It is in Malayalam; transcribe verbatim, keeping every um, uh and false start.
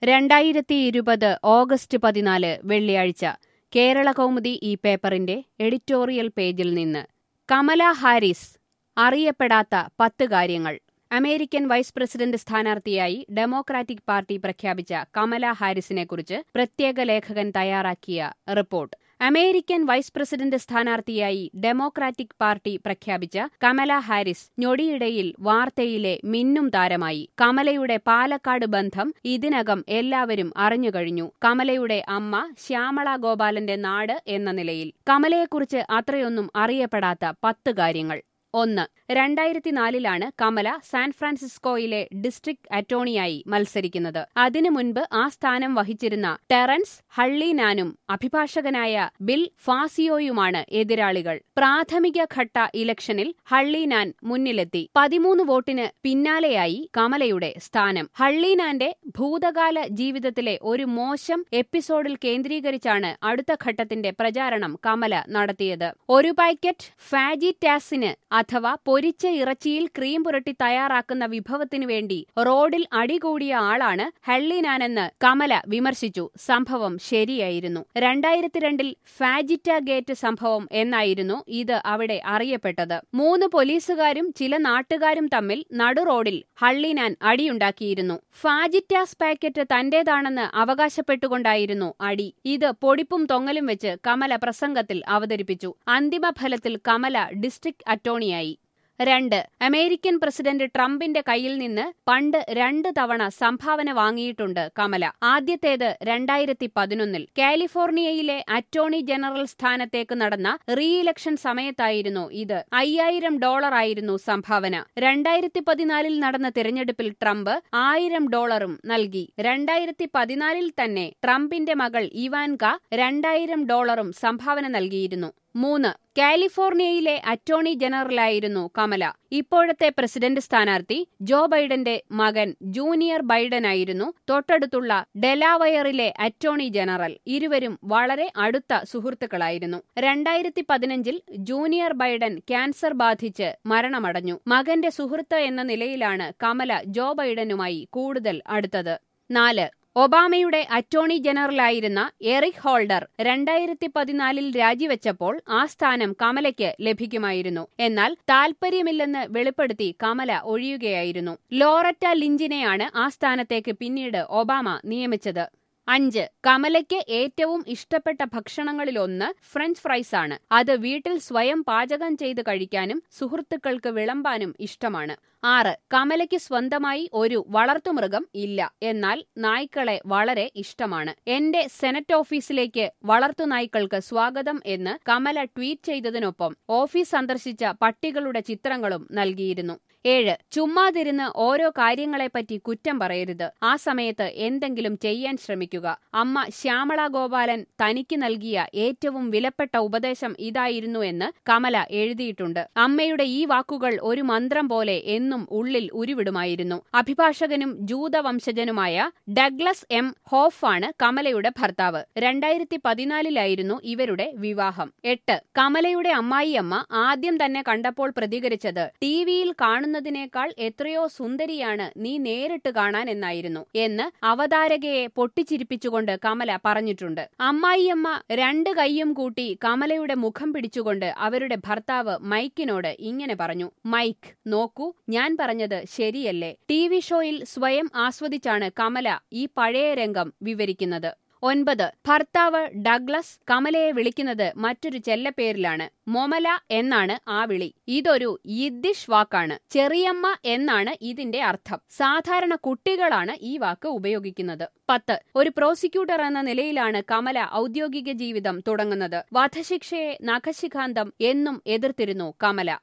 രണ്ടായിരത്തി ഇരുപത് ഓഗസ്റ്റ് പതിനാല് വെള്ളിയാഴ്ച കേരളകൗമുദി ഈ പേപ്പറിന്റെ എഡിറ്റോറിയൽ പേജിൽ നിന്ന് കമല ഹാരിസ് അറിയപ്പെടാത്ത പത്ത് കാര്യങ്ങൾ. അമേരിക്കൻ വൈസ് പ്രസിഡന്റ് സ്ഥാനാർത്ഥിയായി ഡെമോക്രാറ്റിക് പാർട്ടി പ്രഖ്യാപിച്ച കമല ഹാരിസിനെക്കുറിച്ച് പ്രത്യേക ലേഖകൻ തയ്യാറാക്കിയ റിപ്പോർട്ട്. അമേരിക്കൻ വൈസ് പ്രസിഡന്റ് സ്ഥാനാർത്ഥിയായി ഡെമോക്രാറ്റിക് പാർട്ടി പ്രഖ്യാപിച്ച കമല ഹാരിസ് ഞൊടിയിടയിൽ വാർത്തയിലെ മിന്നും താരമായി. കമലയുടെ പാലക്കാട് ബന്ധം ഇതിനകം എല്ലാവരും അറിഞ്ഞുകഴിഞ്ഞു. കമലയുടെ അമ്മ ശ്യാമള ഗോപാലന്റെ നാട് എന്ന നിലയിൽ കമലയെക്കുറിച്ച് അത്രയൊന്നും അറിയപ്പെടാത്ത പത്ത് കാര്യങ്ങൾ. ഒന്ന്, രണ്ടായിരത്തി നാലിലാണ് കമല സാൻ ഫ്രാൻസിസ്കോയിലെ ഡിസ്ട്രിക്ട് അറ്റോർണിയായി മത്സരിക്കുന്നത്. അതിനു മുൻപ് ആ സ്ഥാനം വഹിച്ചിരുന്ന ടെറൻസ് ഹള്ളിനാനും അഭിഭാഷകനായ ബിൽ ഫാസിയോയുമാണ് എതിരാളികൾ. പ്രാഥമിക ഘട്ട ഇലക്ഷനിൽ ഹള്ളിനാൻ മുന്നിലെത്തി. പതിമൂന്ന് വോട്ടിന് പിന്നാലെയായി കമലയുടെ സ്ഥാനം. ഹള്ളിനാന്റെ ഭൂതകാല ജീവിതത്തിലെ ഒരു മോശം എപ്പിസോഡിൽ കേന്ദ്രീകരിച്ചാണ് അടുത്ത ഘട്ടത്തിന്റെ പ്രചാരണം കമല നടത്തിയത്. ഒരു പാക്കറ്റ് ഫാജിറ്റാസിന് അഥവാ പൊരിച്ച ഇറച്ചിയിൽ ക്രീം പുരട്ടി തയ്യാറാക്കുന്ന വിഭവത്തിനു വേണ്ടി റോഡിൽ അടികൂടിയ ആളാണ് ഹള്ളിനാനെന്ന് കമല വിമർശിച്ചു. സംഭവം ശരിയായിരുന്നു. രണ്ടായിരത്തി രണ്ടിൽ ഫാജിറ്റ ഗേറ്റ് സംഭവം എന്നായിരുന്നു ഇത് അവിടെ അറിയപ്പെട്ടത്. മൂന്ന് പോലീസുകാരും ചില നാട്ടുകാരും തമ്മിൽ നടുറോഡിൽ ഹള്ളിനാൻ അടിയുണ്ടാക്കിയിരുന്നു. ഫാജിറ്റാസ് പാക്കറ്റ് തന്റേതാണെന്ന് അവകാശപ്പെട്ടുകൊണ്ടായിരുന്നു അടി. ഇത് പൊടിപ്പും തൊങ്ങലും വെച്ച് കമല പ്രസംഗത്തിൽ അവതരിപ്പിച്ചു. അന്തിമഫലത്തിൽ കമല ഡിസ്ട്രിക്ട് അറ്റോർണിയായി. രണ്ട്, അമേരിക്കൻ പ്രസിഡന്റ് ട്രംപിന്റെ കയ്യിൽ നിന്ന് പണ്ട് രണ്ട് തവണ സംഭാവന വാങ്ങിയിട്ടുണ്ട് കമല. ആദ്യത്തേത് രണ്ടായിരത്തി പതിനൊന്നിൽ കാലിഫോർണിയയിലെ അറ്റോർണി ജനറൽ സ്ഥാനത്തേക്ക് നടന്ന റീ ഇലക്ഷൻ സമയത്തായിരുന്നു ഇത്. അയ്യായിരം ഡോളർ ആയിരുന്നു സംഭാവന. രണ്ടായിരത്തി പതിനാലിൽ നടന്ന തിരഞ്ഞെടുപ്പിൽ ട്രംപ് ആയിരം ഡോളറും നൽകി. രണ്ടായിരത്തി പതിനാലിൽ തന്നെ ട്രംപിന്റെ മകൾ ഇവാൻക രണ്ടായിരം ഡോളറും സംഭാവന നൽകിയിരുന്നു. മൂന്ന്, കാലിഫോർണിയയിലെ അറ്റോർണി ജനറലായിരുന്നു കമല. ഇപ്പോഴത്തെ പ്രസിഡന്റ് സ്ഥാനാർത്ഥി ജോ ബൈഡന്റെ മകൻ ജൂനിയർ ബൈഡനായിരുന്നു തൊട്ടടുത്തുള്ള ഡെലാവയറിലെ അറ്റോർണി ജനറൽ. ഇരുവരും വളരെ അടുത്ത സുഹൃത്തുക്കളായിരുന്നു. രണ്ടായിരത്തി പതിനഞ്ചിൽ ജൂനിയർ ബൈഡൻ ക്യാൻസർ ബാധിച്ച് മരണമടഞ്ഞു. മകന്റെ സുഹൃത്ത് എന്ന നിലയിലാണ് കമല ജോ ബൈഡനുമായി കൂടുതൽ അടുത്തത്. നാല്, ഒബാമയുടെ അറ്റോർണി ജനറലായിരുന്ന എറിക് ഹോൾഡർ രണ്ടായിരത്തി പതിനാലിൽ രാജിവെച്ചപ്പോൾ ആ സ്ഥാനം കമലയ്ക്ക് ലഭിക്കുമായിരുന്നു. എന്നാൽ താൽപര്യമില്ലെന്ന് വെളിപ്പെടുത്തി കമല ഒഴിയുകയായിരുന്നു. ലോററ്റ ലിഞ്ചിനെയാണ് ആ സ്ഥാനത്തേക്ക് പിന്നീട് ഒബാമ നിയമിച്ചത്. അഞ്ച്, കമലയ്ക്ക് ഏറ്റവും ഇഷ്ടപ്പെട്ട ഭക്ഷണങ്ങളിലൊന്ന് ഫ്രഞ്ച് ഫ്രൈസ് ആണ്. അത് വീട്ടിൽ സ്വയം പാചകം ചെയ്ത് കഴിക്കാനും സുഹൃത്തുക്കൾക്ക് വിളമ്പാനും ഇഷ്ടമാണ്. ആറ്, കമലയ്ക്ക് സ്വന്തമായി ഒരു വളർത്തുമൃഗം ഇല്ല. എന്നാൽ നായ്ക്കളെ വളരെ ഇഷ്ടമാണ്. എന്റെ സെനറ്റ് ഓഫീസിലേക്ക് വളർത്തുനായ്ക്കൾക്ക് സ്വാഗതം എന്ന് കമല ട്വീറ്റ് ചെയ്തതിനൊപ്പം ഓഫീസ് സന്ദർശിച്ച പട്ടികളുടെ ചിത്രങ്ങളും നൽകിയിരുന്നു. ഏഴ്, ചുമ്മാതിരുന്ന് ഓരോ കാര്യങ്ങളെപ്പറ്റി കുറ്റം പറയരുത്. ആ സമയത്ത് എന്തെങ്കിലും ചെയ്യാൻ ശ്രമിക്കുക. അമ്മ ശ്യാമള ഗോപാലൻ തനിക്ക് നൽകിയ ഏറ്റവും വിലപ്പെട്ട ഉപദേശം ഇതായിരുന്നു എന്ന് കമല എഴുതിയിട്ടുണ്ട്. അമ്മയുടെ ഈ വാക്കുകൾ ഒരു മന്ത്രം പോലെ എന്നും ഉള്ളിൽ ഉരുവിടുമായിരുന്നു. അഭിഭാഷകനും ജൂതവംശജനുമായ ഡഗ്ലസ് എം ഹോഫ് ആണ് കമലയുടെ ഭർത്താവ്. രണ്ടായിരത്തി പതിനാലിലായിരുന്നു ഇവരുടെ വിവാഹം. എട്ട്, കമലയുടെ അമ്മായിയമ്മ ആദ്യം തന്നെ കണ്ടപ്പോൾ പ്രതികരിച്ചത് ടിവിയിൽ കാണുന്നതിനേക്കാൾ എത്രയോ സുന്ദരിയാണ് നീ നേരിട്ട് കാണാൻ എന്നായിരുന്നു എന്ന് അവതാരകയെ പൊട്ടിച്ചിരിപ്പിച്ചുകൊണ്ട് കമല പറഞ്ഞിട്ടുണ്ട്. അമ്മായിയമ്മ രണ്ട് കൈയും കൂട്ടി കമലയുടെ മുഖം പിടിച്ചുകൊണ്ട് അവരുടെ ഭർത്താവ് മൈക്കിനോട് ഇങ്ങനെ പറഞ്ഞു: മൈക്ക്, നോക്കൂ, ഞാൻ പറഞ്ഞത് ശരിയല്ലേ? ടി വി ഷോയിൽ സ്വയം ആസ്വദിച്ചാണ് കമല ഈ പഴയ രംഗം വിവരിക്കുന്നത്. ഒൻപത്, ഭർത്താവ് ഡഗ്ലസ് കമലയെ വിളിക്കുന്നത് മറ്റൊരു ചെല്ലപ്പേരിലാണ്. മൊമല എന്നാണ് ആ വിളി. ഇതൊരു യിദ്ദിഷ് വാക്കാണ്. ചെറിയമ്മ എന്നാണ് ഇതിന്റെ അർത്ഥം. സാധാരണ കുട്ടികളാണ് ഈ വാക്ക് ഉപയോഗിക്കുന്നത്. പത്ത്, ഒരു പ്രോസിക്യൂട്ടർ എന്ന നിലയിലാണ് കമല ഔദ്യോഗിക ജീവിതം തുടങ്ങുന്നത്. വധശിക്ഷയെ നഖശിഖാന്തം എന്നും എതിർത്തിരുന്നു കമല.